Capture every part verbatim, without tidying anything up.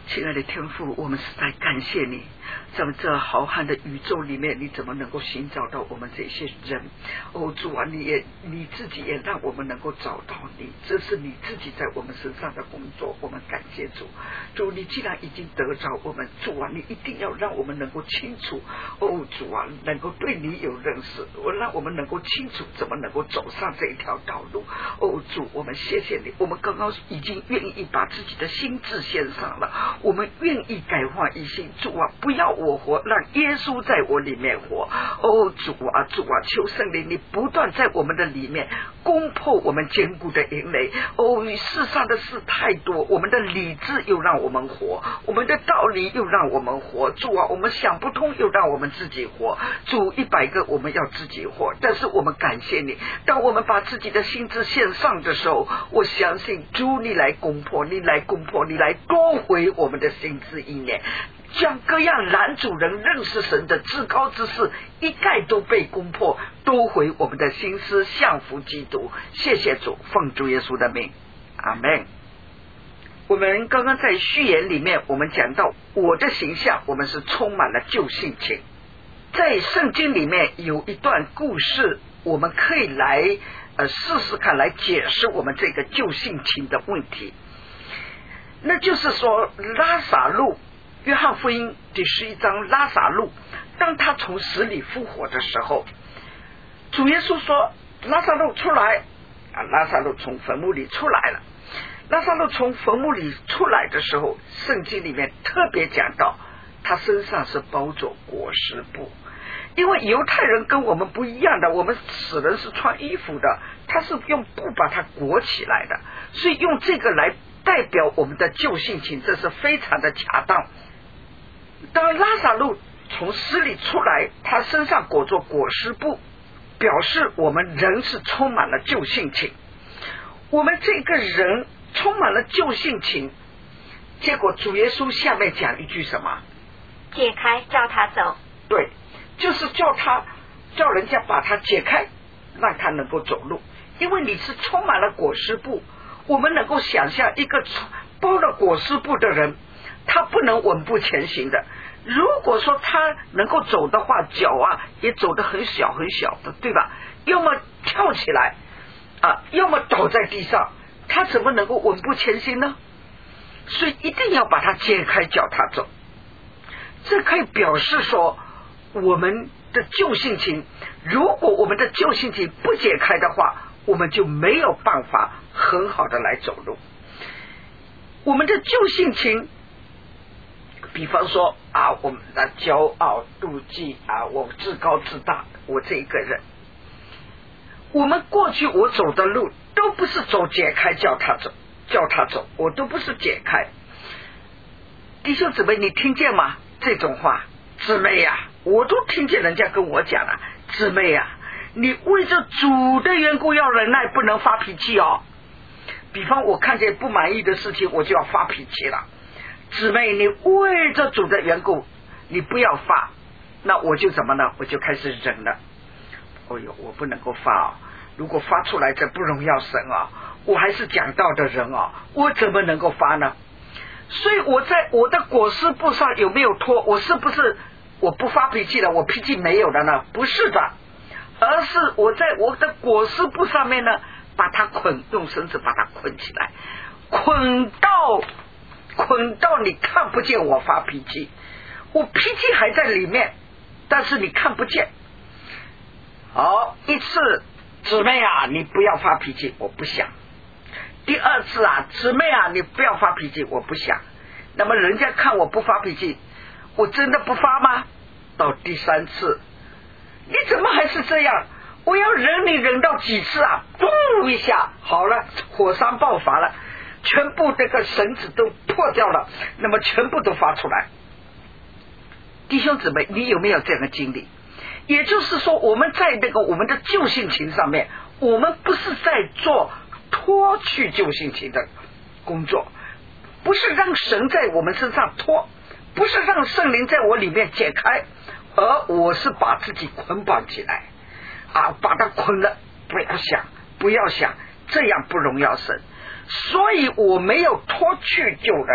亲爱的天父，我们实在感谢你，在这浩瀚的宇宙里面，你怎么能够寻找到我们这些人？哦，主啊，你也你自己也让我们能够找到你，这是你自己在我们身上的工作，我们感谢主。主，你既然已经得着我们，主啊，你一定要让我们能够清楚，哦，主啊，能够对你有认识，我让我们能够清楚怎么能够走上这一条道路。哦，主，我们谢谢你，我们刚刚已经愿意把自己的心智献上了。我们愿意改换一心，主啊，不要我活，让耶稣在我里面活。哦，主啊，主啊，求圣灵你不断在我们的里面攻破我们坚固的营垒。哦，世上的事太多，我们的理智又让我们活，我们的道理又让我们活。主啊，我们想不通又让我们自己活。主，一百个我们要自己活，但是我们感谢你，当我们把自己的心智献上的时候，我相信主你来攻破，你来攻破，你来夺回我们的心智意念，将各样拦阻人认识神的至高之事一概都被攻破，夺回我们的心思，降服基督。谢谢主，奉主耶稣的名，阿们。我们刚刚在序言里面我们讲到我的形象，我们是充满了旧性情。在圣经里面有一段故事，我们可以来呃试试看，来解释我们这个旧性情的问题。那就是说，拉撒路，约翰福音第十一章，拉撒路当他从死里复活的时候，主耶稣说拉撒路出来啊，拉撒路从坟墓里出来了。拉撒路从坟墓里出来的时候，圣经里面特别讲到他身上是包着裹尸布，因为犹太人跟我们不一样的，我们死人是穿衣服的，他是用布把它裹起来的，所以用这个来代表我们的旧性情，这是非常的恰当。当拉撒路从死里出来，他身上裹着裹尸布，表示我们人是充满了旧性情。我们这个人充满了旧性情，结果主耶稣下面讲一句什么？ 解开，叫他走。 对，就是叫他叫人家把他解开，让他能够走路。因为你是充满了裹尸布，我们能够想象一个包了裹尸布的人，他不能稳步前行的。如果说他能够走的话，脚啊也走得很小很小的，对吧？要么跳起来啊，要么倒在地上，他怎么能够稳步前行呢？所以一定要把他解开，叫他走。这可以表示说，我们的旧性情，如果我们的旧性情不解开的话，我们就没有办法很好的来走路。我们的旧性情，比方说啊，我们的骄傲、妒忌啊，我自高自大，我这一个人，我们过去我走的路都不是走解开叫他走，叫他走，我都不是解开。弟兄姊妹，你听见吗？这种话，姊妹呀、啊，我都听见人家跟我讲了，姊妹呀、啊，你为着主的缘故要忍耐，不能发脾气哦。比方我看见不满意的事情，我就要发脾气了。姊妹，你为着主的缘故，你不要发，那我就怎么呢？我就开始忍了。哦呦，我不能够发哦，如果发出来这不荣耀神啊，我还是讲道的人啊，我怎么能够发呢？所以我在我的裹尸布上有没有脱？我是不是我不发脾气了，我脾气没有了呢？不是的，而是我在我的裹尸布上面呢，把它捆，用绳子把它捆起来，捆到捆到你看不见我发脾气，我脾气还在里面，但是你看不见。好，一次，姊妹啊，你不要发脾气，我不想。第二次啊，姊妹啊，你不要发脾气，我不想。那么人家看我不发脾气，我真的不发吗？到第三次，你怎么还是这样？我要忍你忍到几次啊？咚一下，好了，火山爆发了，全部这个绳子都破掉了，那么全部都发出来。弟兄姊妹，你有没有这样的经历？也就是说，我们在那个我们的旧性情上面，我们不是在做脱去旧性情的工作，不是让神在我们身上脱，不是让圣灵在我里面解开，而我是把自己捆绑起来啊，把它捆了，不要想，不要想，这样不荣耀神。所以我没有脱去旧人，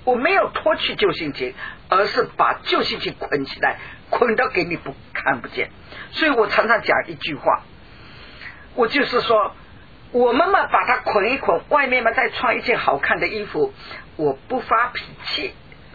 我没有脱去旧性情，而是把旧性情捆起来，捆到给你不看不见。所以我常常讲一句话，我就是说我们嘛把它捆一捆，外面嘛再穿一件好看的衣服，我不发脾气。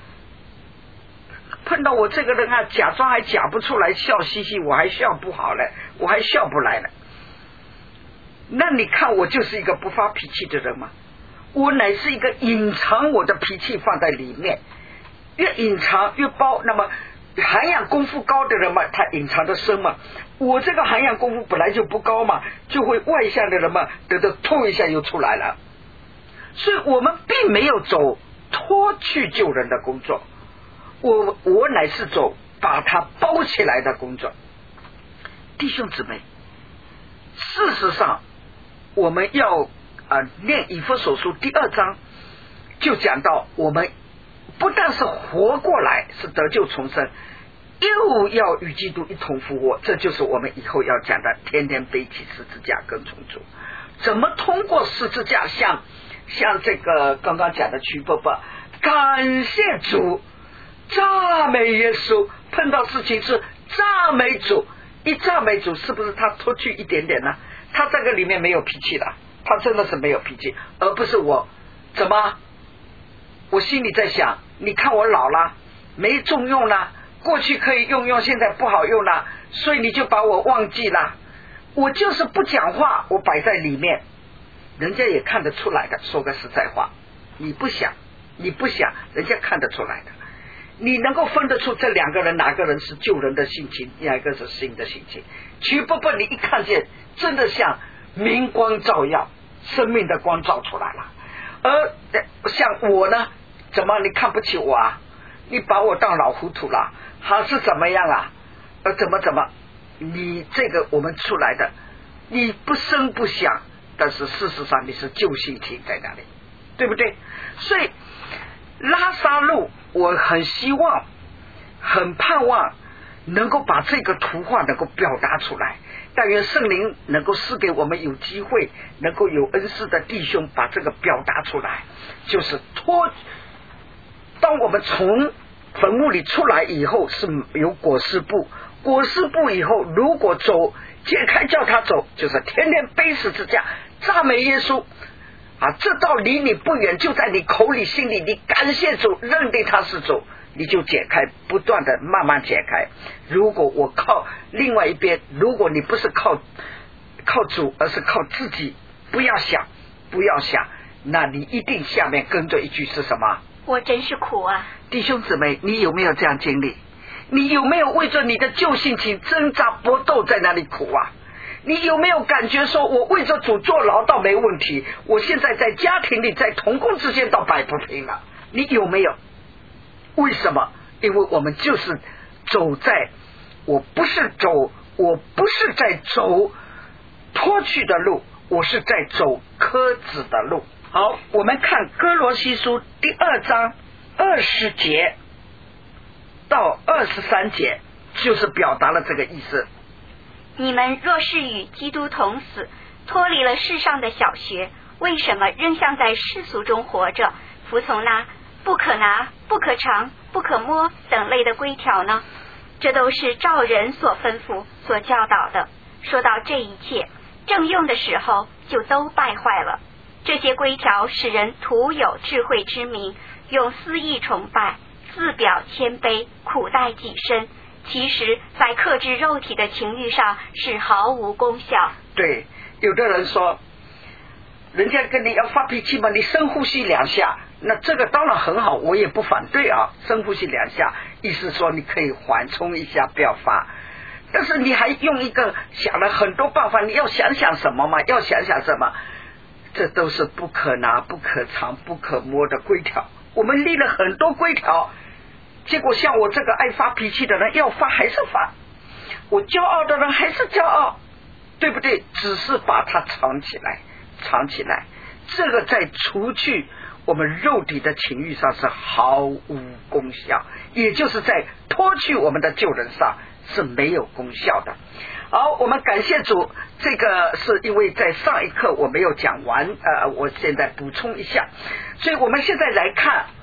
碰到我这个人啊，假装还假不出来，笑嘻嘻，我还笑不好了，我还笑不来了。那你看我就是一个不发脾气的人吗？我乃是一个隐藏我的脾气放在里面，越隐藏越包。那么涵养功夫高的人嘛，他隐藏的深嘛。我这个涵养功夫本来就不高嘛，就会外向的人嘛，得得吐一下又出来了。所以我们并没有走脱去救人的工作，我我乃是走把它包起来的工作。弟兄姊妹，事实上我们要啊念以弗所书第二章，就讲到我们不但是活过来，是得救重生，又要与基督一同复活。这就是我们以后要讲的，天天背起十字架跟从主。怎么通过十字架，像像这个刚刚讲的曲伯伯，感谢主，赞美耶稣，碰到事情是赞美主，一赞美主，是不是他脱去一点点呢？他这个里面没有脾气了，他真的是没有脾气，而不是我怎么我心里在想，你看我老了没重用了，过去可以用用，现在不好用了，所以你就把我忘记了。我就是不讲话，我摆在里面，人家也看得出来的。说个实在话，你不想你不想人家看得出来的。你能够分得出这两个人哪个人是救人的性情，哪个是新的性情。曲伯伯你一看见真的像明光照耀，生命的光照出来了。而像我呢，怎么你看不起我啊？你把我当老糊涂了还是怎么样啊？呃，怎么怎么你这个我们出来的，你不声不响，但是事实上你是救性情在那里，对不对？所以拉撒路我很希望很盼望能够把这个图画能够表达出来，但愿圣灵能够赐给我们有机会，能够有恩师的弟兄把这个表达出来，就是脱当我们从坟墓里出来以后是有裹尸布，裹尸布以后如果走解开叫他走，就是天天背十字架赞美耶稣啊，这道离你不远，就在你口里心里，你感谢主，认定他是主，你就解开，不断的慢慢解开。如果我靠另外一边，如果你不是靠靠主，而是靠自己，不要想不要想，那你一定下面跟着一句是什么？ 我真是苦啊！ 弟兄姊妹，你有没有这样经历？你有没有为着你的旧性情挣扎搏斗在那里苦啊？你有没有感觉说我为着主坐牢倒没问题，我现在在家庭里在同工之间倒摆不平了？你有没有？为什么？因为我们就是走在我不是走我不是在走脱去的路，我是在走柯子的路。好，我们看哥罗西书第二章二十节到二十三节，就是表达了这个意思。 你们若是与基督同死，脱离了世上的小学，为什么仍像在世俗中活着，服从那不可拿、不可尝、不可摸等类的规条呢？这都是照人所吩咐、所教导的。说到这一切，正用的时候就都败坏了。这些规条使人徒有智慧之名，用私意崇拜，自表谦卑，苦待己身，其实在克制肉体的情欲上是毫无功效。对，有的人说人家跟你要发脾气嘛，你深呼吸两下，那这个当然很好，我也不反对啊，深呼吸两下，意思说你可以缓冲一下，不要发。但是你还用一个想了很多办法，你要想想什么嘛？要想想什么？这都是不可拿、不可尝、不可摸的规条。我们立了很多规条，结果像我这个爱发脾气的人，要发还是发；我骄傲的人还是骄傲，对不对？只是把它藏起来，藏起来。这个在除去我们肉体的情欲上是毫无功效，也就是在脱去我们的旧人上是没有功效的。好，我们感谢主，这个是因为在上一课我没有讲完，呃，我现在补充一下。所以我们现在来看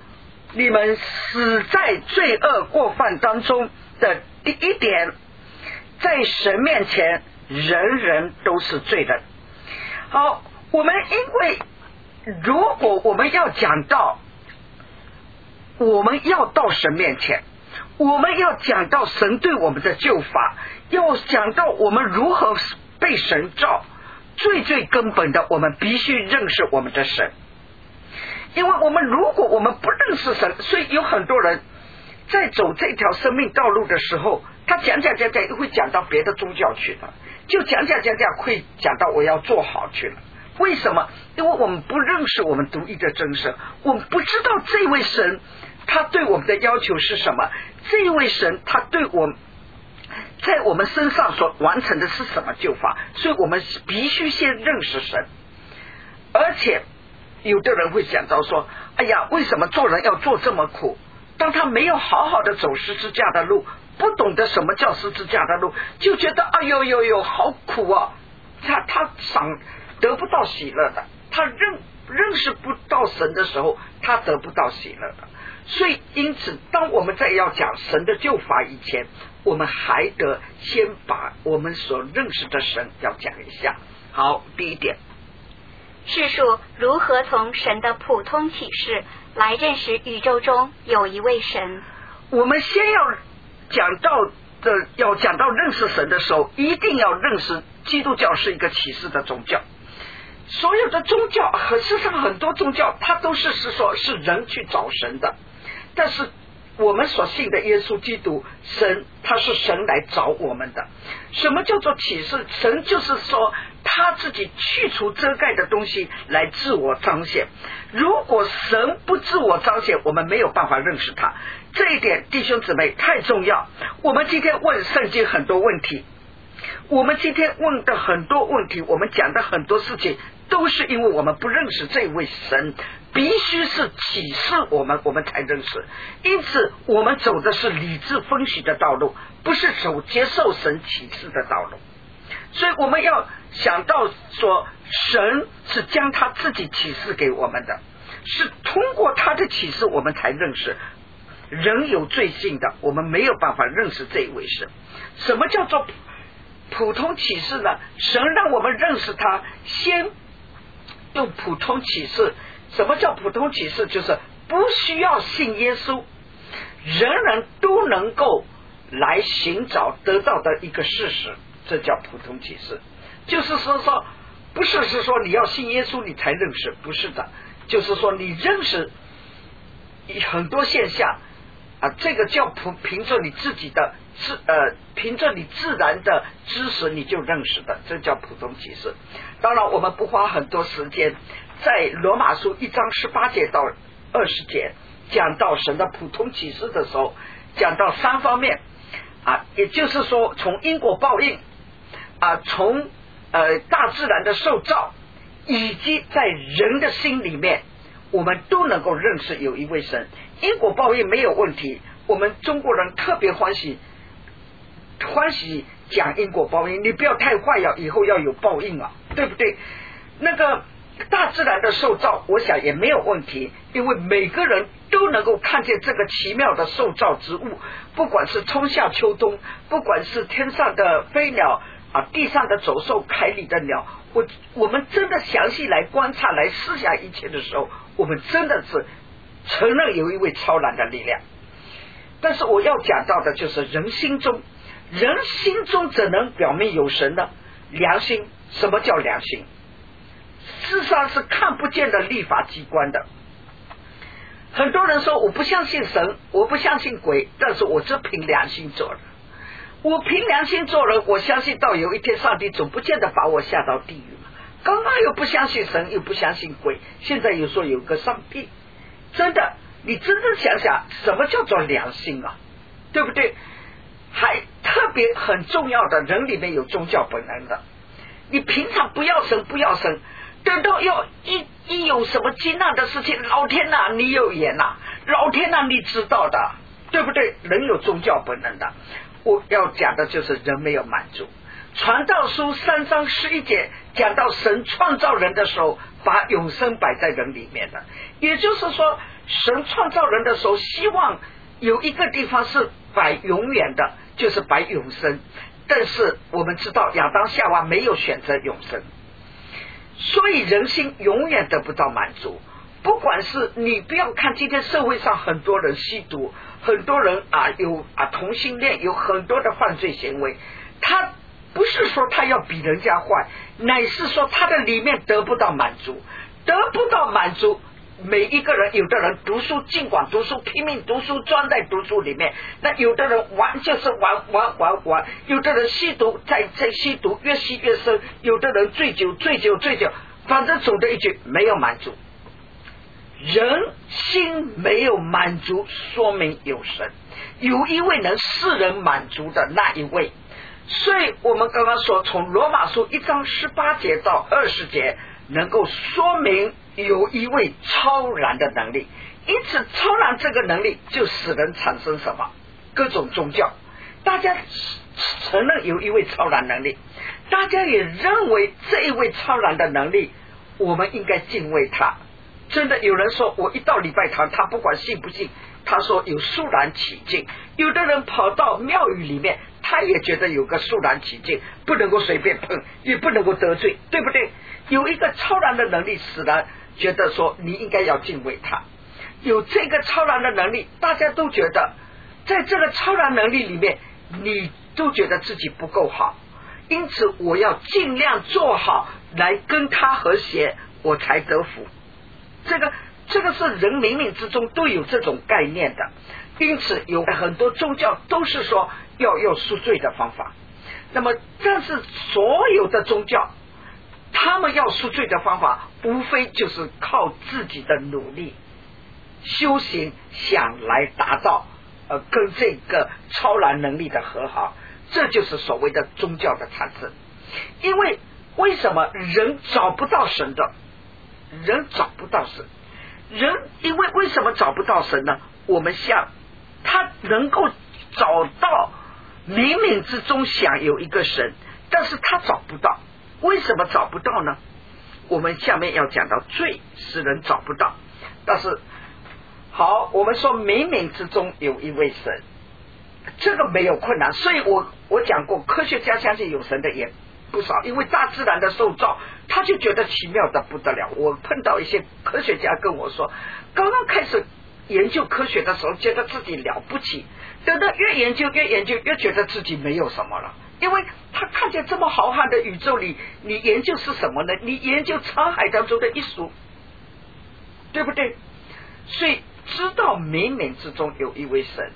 你们死在罪恶过犯当中的第一点，在神面前人人都是罪人。好，我们因为如果我们要讲到我们要到神面前，我们要讲到神对我们的救法，要讲到我们如何被神召，最最根本的，我们必须认识我们的神。因为我们如果我们不认识神，所以有很多人在走这条生命道路的时候，他讲讲讲讲会讲到别的宗教去了，就讲讲讲讲会讲到我要做好去了。为什么？因为我们不认识我们独一的真神，我们不知道这位神他对我们的要求是什么，这位神他对我们在我们身上所完成的是什么救法，所以我们必须先认识神。而且有的人会讲到说，哎呀，为什么做人要做这么苦？当他没有好好的走十字架的路，不懂得什么叫十字架的路，就觉得哎呦呦呦好苦啊，他他赏得不到喜乐的，他认认识不到神的时候，他得不到喜乐的。所以因此当我们在要讲神的救法以前，我们还得先把我们所认识的神要讲一下。好，第一点， 世俗如何从神的普通启示来认识宇宙中有一位神。 我们先要讲到的要讲到认识神的时候，一定要认识基督教是一个启示的宗教。所有的宗教和事实上很多宗教它都是是说是人去找神的，但是我们所信的耶稣基督神，他是神来找我们的。什么叫做启示？神就是说他自己去除遮盖的东西来自我彰显。如果神不自我彰显，我们没有办法认识他。这一点弟兄姊妹太重要。我们今天问圣经很多问题，我们今天问的很多问题，我们讲的很多事情，都是因为我们不认识这位神，必须是启示我们，我们才认识。因此我们走的是理智分析的道路，不是走接受神启示的道路。所以我们要想到说，神是将他自己启示给我们的，是通过他的启示我们才认识。人有罪性的，我们没有办法认识这一位神。什么叫做普通启示呢？神让我们认识他，先用普通启示。什么叫普通启示？就是不需要信耶稣，人人都能够来寻找得到的一个事实，这叫普通启示。就是说说不是是说你要信耶稣你才认识，不是的，就是说你认识很多现象啊，这个叫普凭着你自己的自呃凭着你自然的知识你就认识的，这叫普通启示。当然我们不花很多时间，在罗马书一章十八节到二十节讲到神的普通启示的时候，讲到三方面啊，也就是说从因果报应啊，从呃大自然的受造，以及在人的心里面，我们都能够认识有一位神。因果报应没有问题，我们中国人特别欢喜欢喜讲因果报应，你不要太坏呀，以后要有报应啊，对不对？那个大自然的受造我想也没有问题，因为每个人都能够看见这个奇妙的受造之物，不管是春夏秋冬，不管是天上的飞鸟啊，地上的走兽，海里的鸟，我我们真的详细来观察来思想一切的时候，我们真的是承认有一位超然的力量。但是我要讲到的就是人心中，人心中怎能表明有神呢？良心。什么叫良心？事实上是看不见的立法机关的。很多人说我不相信神，我不相信鬼，但是我只凭良心做人。我凭良心做人，我相信到有一天上帝总不见得把我下到地狱嘛。刚刚又不相信神，又不相信鬼，现在又说有个上帝，真的你真正想想什么叫做良心啊，对不对？还特别很重要的，人里面有宗教本能的，你平常不要神不要神，等到要一一有什么艰难的事情，老天哪你有眼呐，老天哪你知道的，对不对？人有宗教本能的。我要讲的就是人没有满足。传道书三章十一节讲到神创造人的时候，把永生摆在人里面的，也就是说神创造人的时候，希望有一个地方是摆永远的，就是摆永生。但是我们知道亚当夏娃没有选择永生，所以人心永远得不到满足。不管是你不要看今天社会上很多人吸毒，很多人啊有啊同性恋，有很多的犯罪行为，他不是说他要比人家坏，乃是说他的里面得不到满足，得不到满足。每一个人，有的人读书尽管读书，拼命读书，钻在读书里面，那有的人玩就是玩玩玩玩，有的人吸毒在在吸毒，越吸越深，有的人醉酒醉酒醉酒，反正总的一句没有满足。人心没有满足，说明有神，有一位能使人满足的那一位。所以我们刚刚说，从罗马书一章十八节到二十节，能够说明有一位超然的能力。因此超然这个能力就使人产生什么？各种宗教，大家承认有一位超然能力，大家也认为这一位超然的能力我们应该敬畏他。真的有人说，我一到礼拜堂，他不管信不信，他说有肃然起敬。有的人跑到庙宇里面，他也觉得有个肃然起敬，不能够随便碰，也不能够得罪，对不对？有一个超然的能力，使人觉得说你应该要敬畏他。有这个超然的能力，大家都觉得在这个超然能力里面，你都觉得自己不够好，因此我要尽量做好来跟他和谐，我才得福。这个这个是人冥冥之中都有这种概念的，因此有很多宗教都是说要用赎罪的方法。那么但是所有的宗教他们要赎罪的方法无非就是靠自己的努力修行，想来达到呃跟这个超然能力的和好，这就是所谓的宗教的产生。因为为什么人找不到神的？人找不到神，人因为为什么找不到神呢？我们想他能够找到，冥冥之中想有一个神，但是他找不到。为什么找不到呢？我们下面要讲到罪使人找不到。但是好，我们说冥冥之中有一位神，这个没有困难。所以我我讲过，科学家相信有神的也不少，因为大自然的受造，他就觉得奇妙的不得了。我碰到一些科学家跟我说，刚刚开始研究科学的时候觉得自己了不起，等到越研究越研究越觉得自己没有什么了。因为他看见这么浩瀚的宇宙里，你研究是什么呢？你研究沧海当中的一粟，对不对？所以知道冥冥之中有一位神，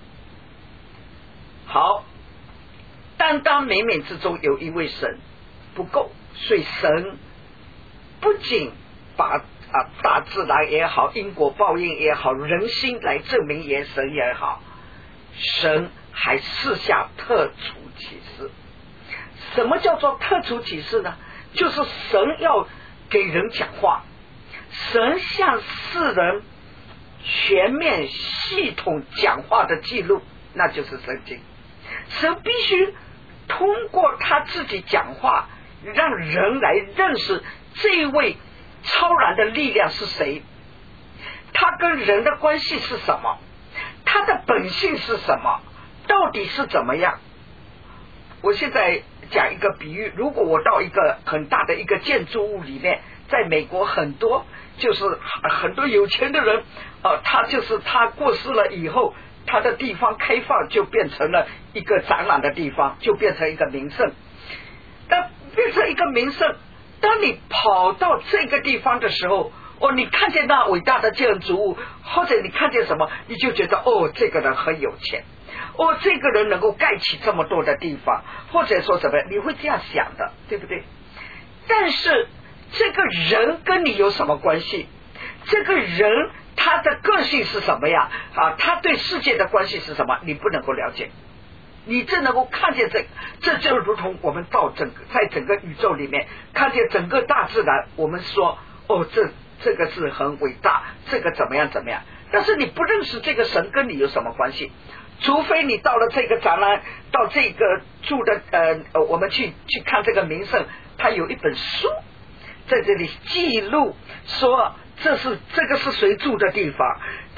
好，但当冥冥之中有一位神不够，所以神不仅把啊大自然也好，因果报应也好，人心来证明也神也好，神还赐下特殊启示。什么叫做特殊启示呢？就是神要给人讲话，神向世人全面系统讲话的记录，那就是圣经。神必须通过他自己讲话，让人来认识这一位超然的力量是谁，他跟人的关系是什么，他的本性是什么，到底是怎么样。我现在讲一个比喻，如果我到一个很大的一个建筑物里面，在美国很多就是很多有钱的人呃，他就是他过世了以后，他的地方开放就变成了一个展览的地方，就变成一个名胜。但变成一个名胜，当你跑到这个地方的时候，哦，你看见那伟大的建筑物，或者你看见什么，你就觉得哦，这个人很有钱，哦，这个人能够盖起这么多的地方，或者说什么，你会这样想的，对不对？但是这个人跟你有什么关系？这个人他的个性是什么呀？啊，他对世界的关系是什么？你不能够了解。你只能够看见这，这就如同我们到整个在整个宇宙里面看见整个大自然，我们说哦，这这个是很伟大，这个怎么样怎么样。但是你不认识这个神，跟你有什么关系？除非你到了这个展览，到这个住的呃呃，我们去去看这个名胜，他有一本书在这里记录说这是这个是谁住的地方，他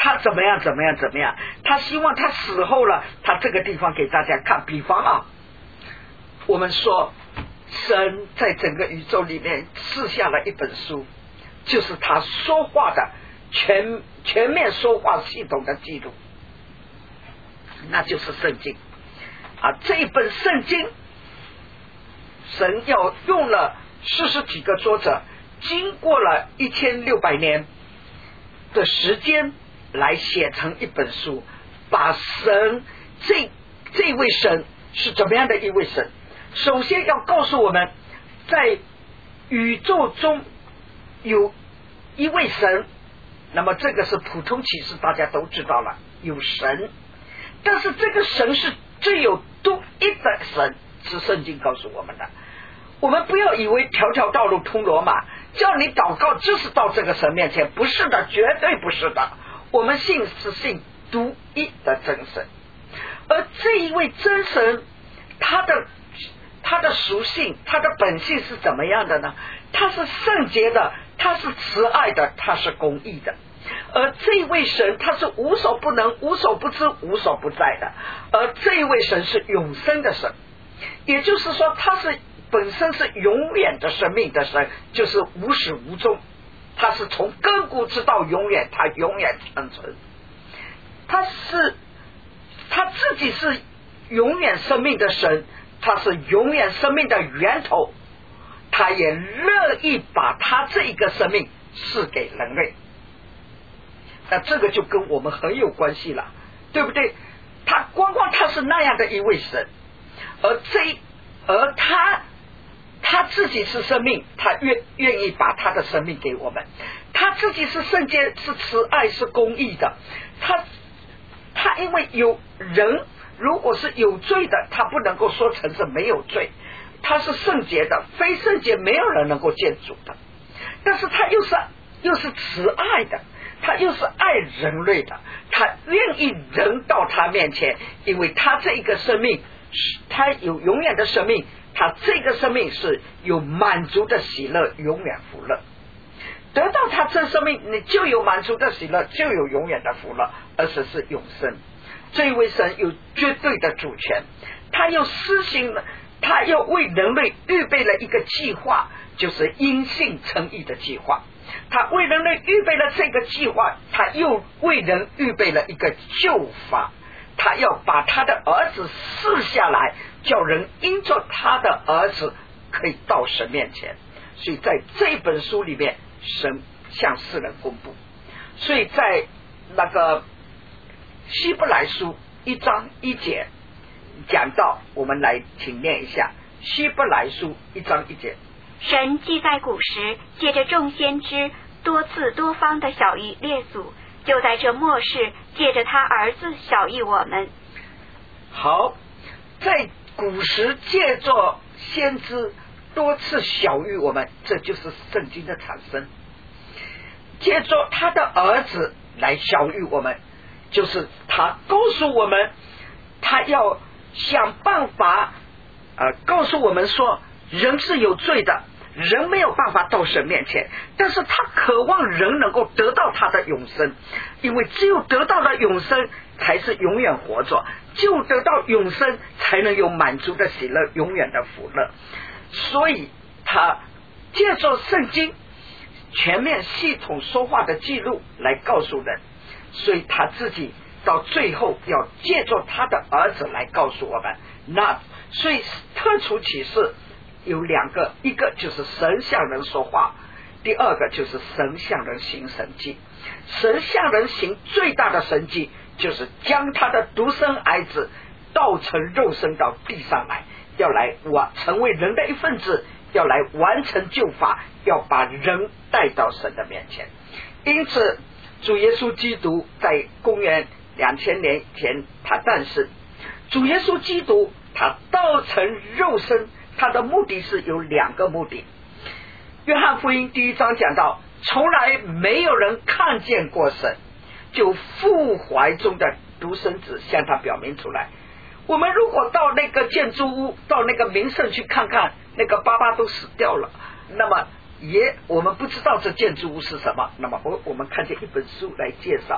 他怎么样怎么样怎么样，他希望他死后了，他这个地方给大家看。比方啊，我们说神在整个宇宙里面赐下了一本书，就是他说话的全全面说话系统的记录，那就是圣经啊。这一本圣经，神要用了四十几个作者，经过了一千六百年的时间来写成一本书，把神这这位神是怎么样的一位神。首先要告诉我们，在宇宙中有一位神，那么这个是普通启示，大家都知道了，有神，但是这个神是最有独一的神，是圣经告诉我们的。我们不要以为条条道路通罗马，叫你祷告就是到这个神面前，不是的，绝对不是的。我们信是信独一的真神，而这一位真神，他的他的属性，他的本性是怎么样的呢？他是圣洁的，他是慈爱的，他是公义的。而这一位神，他是无所不能、无所不知、无所不在的。而这一位神是永生的神，也就是说，他是本身是永远的生命的神，就是无始无终，他是从亘古直到永远，他永远长存。他是他自己是永远生命的神，他是永远生命的源头，他也乐意把他这一个生命赐给人类。那这个就跟我们很有关系了，对不对？他光光他是那样的一位神，而这而他他自己是生命，他愿愿意把他的生命给我们。他自己是圣洁，是慈爱，是公义的。他他因为有人如果是有罪的，他不能够说成是没有罪，他是圣洁的，非圣洁没有人能够见主的。但是他又是又是慈爱的，他又是爱人类的，他愿意人到他面前，因为他这一个生命，他有永远的生命，他这个生命是有满足的喜乐，永远福乐。得到他这生命，你就有满足的喜乐，就有永远的福乐，而且是永生。这一位神有绝对的主权，他又施行了，他又为人类预备了一个计划，就是因信称义的计划。他为人类预备了这个计划，他又为人预备了一个救法，他要把他的儿子赐下来，叫人因着他的儿子可以到神面前。所以在这本书里面，神向世人公布。所以在那个希伯来书一章一节讲到，我们来请念一下希伯来书一章一节。 神既在古时借着众先知多次多方的晓谕列祖，就在这末世借着他儿子晓谕我们。 好，在古时借着先知多次晓谕我们，这就是圣经的产生。借着他的儿子来晓谕我们，就是他告诉我们，他要想办法呃，告诉我们说，人是有罪的，人没有办法到神面前，但是他渴望人能够得到他的永生，因为只有得到了永生，才是永远活着，就得到永生，才能有满足的喜乐，永远的福乐。所以他借着圣经全面系统说话的记录来告诉人，所以他自己到最后要借着他的儿子来告诉我们。那所以特殊启示有两个，一个就是神向人说话，第二个就是神向人行神迹。神向人行最大的神迹，就是将他的独生儿子道成肉身到地上来，要来完成为人的一份子，要来完成救法，要把人带到神的面前。因此主耶稣基督在公元两千年前他诞生，主耶稣基督他道成肉身，他的目的是有两个目的。约翰福音第一章讲到，从来没有人看见过神，就父怀中的独生子向他表明出来。我们如果到那个建筑物，到那个名胜去看看，那个爸爸都死掉了，那么也我们不知道这建筑物是什么。那么我我们看见一本书来介绍，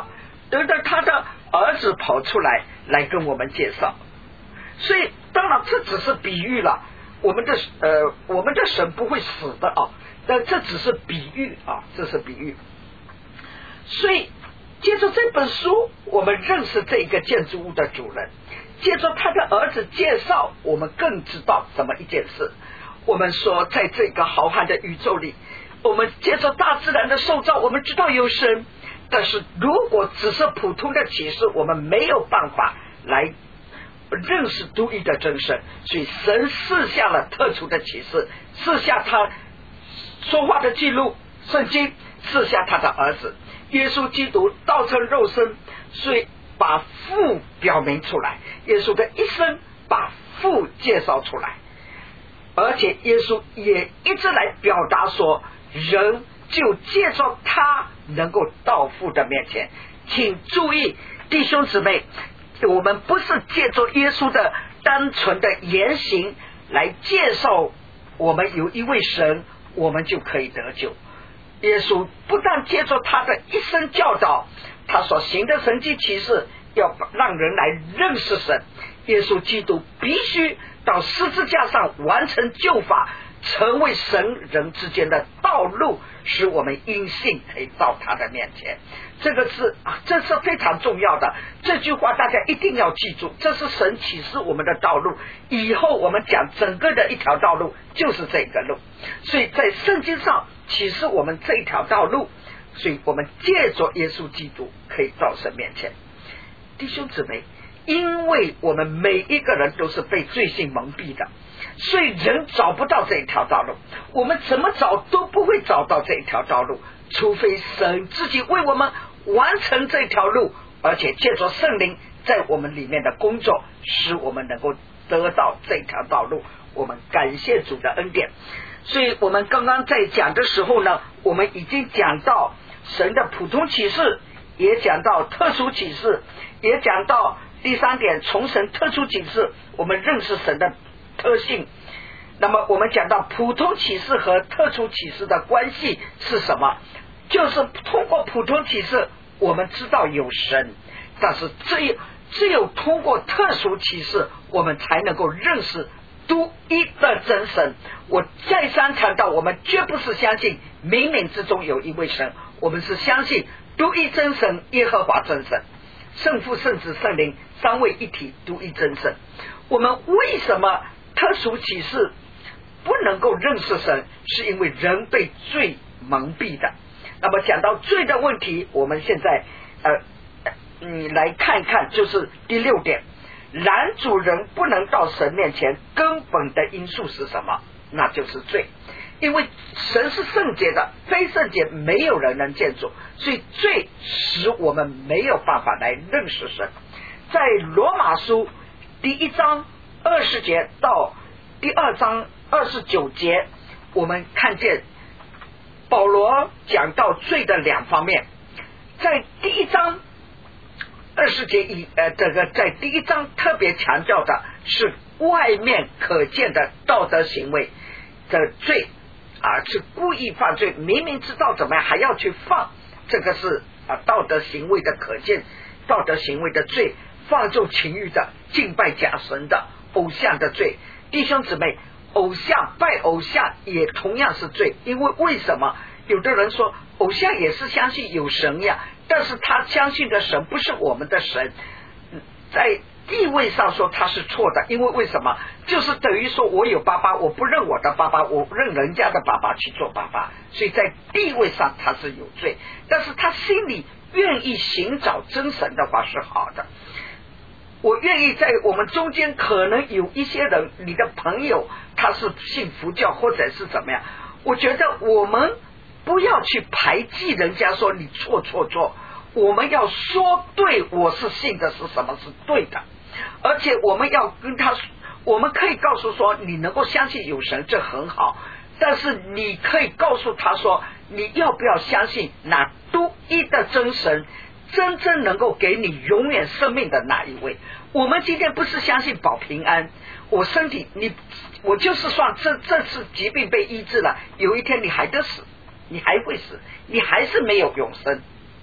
等着他的儿子跑出来来跟我们介绍。所以当然这只是比喻了，我们的呃我们的神不会死的啊，但这只是比喻啊，这是比喻。所以借着这本书，我们认识这个建筑物的主人，借着他的儿子介绍，我们更知道怎么一件事。我们说在这个浩瀚的宇宙里，我们借着大自然的受造，我们知道有神，但是如果只是普通的启示，我们没有办法来认识独一的真神。所以神赐下了特殊的启示，赐下他说话的记录，圣经赐下他的儿子耶稣基督道成肉身，所以把父表明出来，耶稣的一生把父介绍出来，而且耶稣也一直来表达说，人就借着他能够到父的面前。请注意弟兄姊妹，我们不是借着耶稣的单纯的言行来介绍我们有一位神，我们就可以得救。耶稣不但借着他的一生教导，他所行的神迹奇事要让人来认识神。耶稣基督必须到十字架上完成救法，成为神人之间的道路，使我们因信可以到他的面前。这个是啊，这是非常重要的，这句话大家一定要记住，这是神启示我们的道路。以后我们讲整个的一条道路就是这个路，所以在圣经上启示我们这一条道路，所以我们借着耶稣基督可以到神面前。弟兄姊妹，因为我们每一个人都是被罪性蒙蔽的，所以人找不到这一条道路，我们怎么找都不会找到这一条道路，除非神自己为我们完成这条路，而且借着圣灵在我们里面的工作，使我们能够得到这条道路。我们感谢主的恩典。所以我们刚刚在讲的时候呢，我们已经讲到神的普通启示，也讲到特殊启示，也讲到第三点，从神特殊启示我们认识神的特性。那么我们讲到普通启示和特殊启示的关系是什么？就是通过普通启示我们知道有神，但是只有只有通过特殊启示我们才能够认识独一的真神。我再三强调，我们绝不是相信冥冥之中有一位神，我们是相信独一真神耶和华真神，圣父圣子圣灵三位一体，独一真神。我们为什么特殊启示不能够认识神？是因为人被罪蒙蔽的。那么讲到罪的问题，我们现在呃嗯来看一看，就是第六点，男主人不能到神面前，根本的因素是什么？那就是罪。因为神是圣洁的，非圣洁没有人能见主，所以罪使我们没有办法来认识神。在罗马书第一章二十节到第二章二十九节，我们看见保罗讲到罪的两方面。在第一章二十节以呃，这个在第一章特别强调的是外面可见的道德行为的罪啊，是故意犯罪，明明知道怎么样还要去犯，这个是啊道德行为的可见，道德行为的罪，放纵情欲的，敬拜假神的，偶像的罪。弟兄姊妹，偶像拜偶像也同样是罪，因为为什么？有的人说偶像也是相信有神呀，但是他相信的神不是我们的神，在地位上说他是错的，因为为什么？就是等于说我有爸爸，我不认我的爸爸，我认人家的爸爸去做爸爸，所以在地位上他是有罪，但是他心里愿意寻找真神的话是好的。我愿意在我们中间可能有一些人，你的朋友他是信佛教或者是怎么样，我觉得我们不要去排挤人家说你错错错，我们要说对，我是信的是什么是对的，而且我们要跟他，我们可以告诉说你能够相信有神，这很好，但是你可以告诉他说你要不要相信那独一的真神，真正能够给你永远生命的那一位。我们今天不是相信保平安，我身体你我就是算这这次疾病被医治了，有一天你还得死，你还会死，你还是没有永生。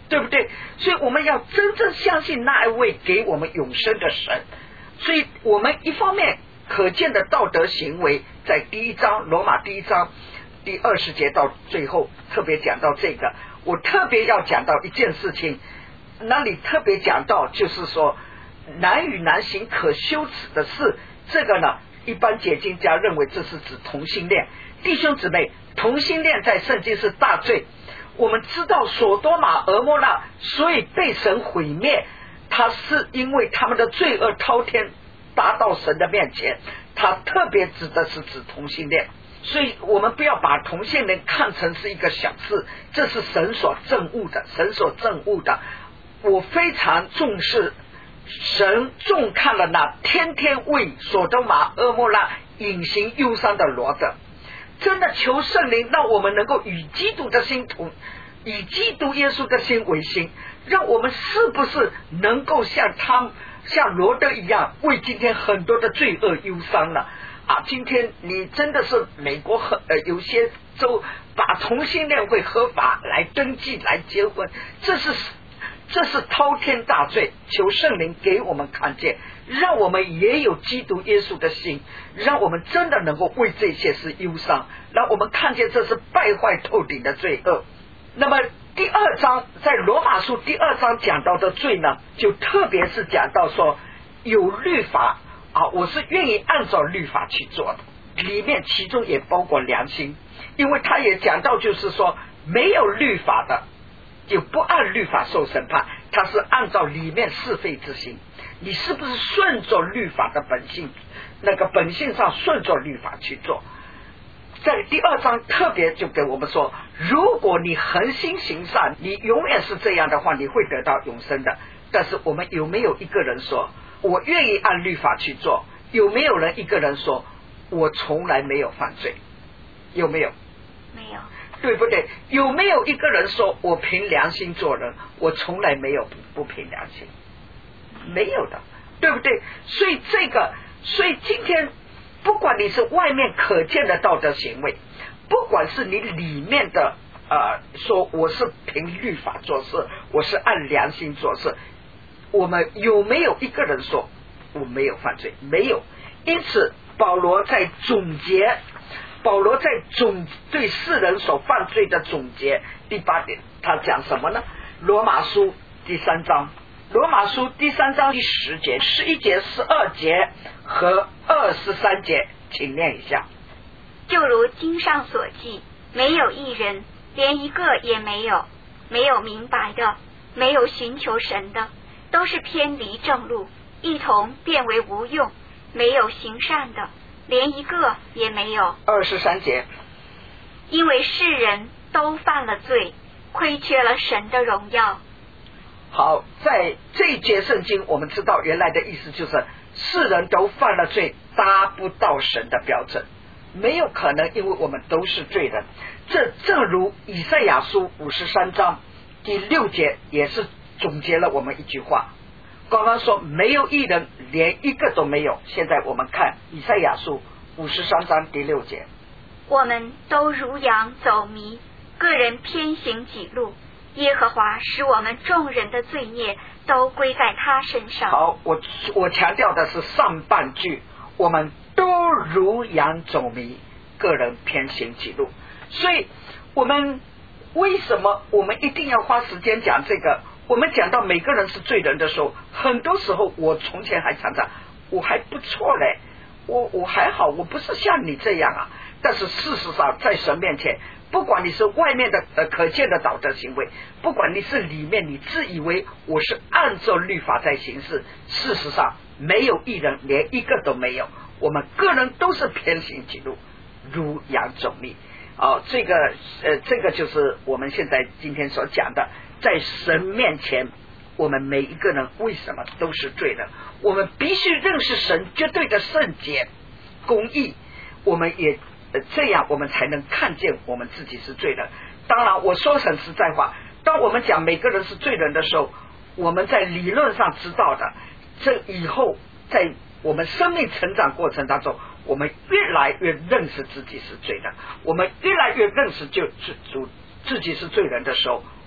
对不对？所以我们要真正相信那一位给我们永生的神。所以我们一方面可见的道德行为，在第一章罗马第一章第二十节到最后特别讲到这个，我特别要讲到一件事情，那里特别讲到就是说男与男行可羞耻的事，这个呢一般解经家认为这是指同性恋。弟兄姊妹，同性恋在圣经是大罪。我们知道索多玛俄摩拉所以被神毁灭，他是因为他们的罪恶滔天达到神的面前，他特别指的是指同性恋。所以我们不要把同性恋看成是一个小事，这是神所憎恶的，神所憎恶的。我非常重视神重看了那天天为索多玛俄摩拉隐形忧伤的罗得。真的求圣灵让我们能够与基督的心同，以基督耶稣的心为心，让我们是不是能够像他像罗得一样为今天很多的罪恶忧伤呢？啊，今天你真的是美国和呃有些州把同性恋会合法来登记来结婚，这是这是滔天大罪。求圣灵给我们看见，让我们也有基督耶稣的心，让我们真的能够为这些事忧伤，让我们看见这是败坏透顶的罪恶。那么第二章在罗马书第二章讲到的罪呢，就特别是讲到说有律法啊，我是愿意按照律法去做的，里面其中也包括良心，因为他也讲到就是说没有律法的就不按律法受审判，他是按照里面是非之心，你是不是顺着律法的本性，那个本性上顺着律法去做。在第二章特别就给我们说，如果你恒心行善，你永远是这样的话，你会得到永生的。但是我们有没有一个人说我愿意按律法去做？有没有人一个人说我从来没有犯罪？有没有？ 没有， 对不对？有没有一个人说我凭良心做人，我从来没有不凭良心？没有的，对不对？所以这个，所以今天不管你是外面可见的道德行为，不管是你里面的呃说我是凭律法做事，我是按良心做事，我们有没有一个人说我没有犯罪？没有。因此保罗在总结，保罗在总对世人所犯罪的总结，第八点他讲什么呢？罗马书第三章，罗马书第三章第十节、十一节、十二节和二十三节，请念一下。 就如经上所记，没有一人，连一个也没有，没有明白的，没有寻求神的，都是偏离正路，一同变为无用，没有行善的，连一个也没有。 二十三节， 因为世人都犯了罪，亏缺了神的荣耀。 好，在这一节圣经我们知道原来的意思就是世人都犯了罪，达不到神的标准，没有可能，因为我们都是罪人。这正如以赛亚书五十三章第六节也是总结了我们一句话，刚刚说没有一人，连一个都没有。现在我们看以赛亚书五十三章第六节， 我们都如羊走迷，个人偏行己路，耶和华使我们众人的罪孽都归在他身上。 好，我我强调的是上半句，我们都如羊走迷，个人偏行己路。所以我们为什么我们一定要花时间讲这个？我们讲到每个人是罪人的时候，很多时候我从前还常常我还不错嘞，我我还好，我不是像你这样啊。但是事实上在神面前，不管你是外面的呃可见的道德行为，不管你是里面你自以为我是按照律法在行事，事实上没有一人，连一个都没有。我们个人都是偏行己路，如羊走迷。哦，这个呃，这个就是我们现在今天所讲的，在神面前，我们每一个人为什么都是罪人？我们必须认识神绝对的圣洁、公义，我们也、呃、这样，我们才能看见我们自己是罪人。当然，我说很实在话，当我们讲每个人是罪人的时候，我们在理论上知道的，这以后在我们生命成长过程当中，我们越来越认识自己是罪人，我们越来越认识就自主自己是罪人的时候，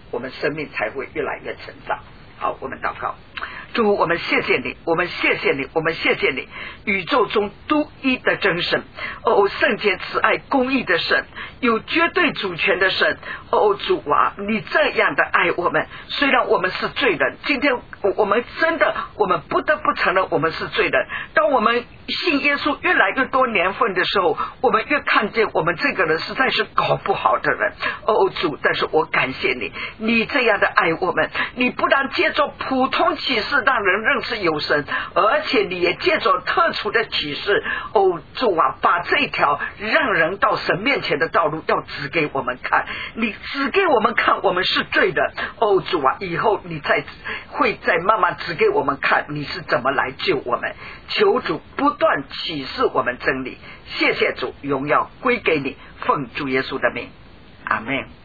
我们生命才会越来越成长。好，我们祷告。主，我们谢谢你，我们谢谢你，我们谢谢你，宇宙中独一的真神，哦，圣洁慈爱公义的神，有绝对主权的神。哦，主啊，你这样的爱我们，虽然我们是罪人，今天我们真的我们不得不承认我们是罪人。当我们信耶稣越来越多年份的时候，我们越看见我们这个人实在是搞不好的人。哦，主，但是我感谢你，你这样的爱我们，你不但借着普通启示让人认识有神，而且你也借着特殊的启示，哦，主啊，把这条让人到神面前的道路要指给我们看，你指给我们看我们是罪的。哦，主啊，以后你再会再慢慢指给我们看你是怎么来救我们。求主不断启示我们真理，谢谢主，荣耀归给你，奉主耶稣的名，阿们。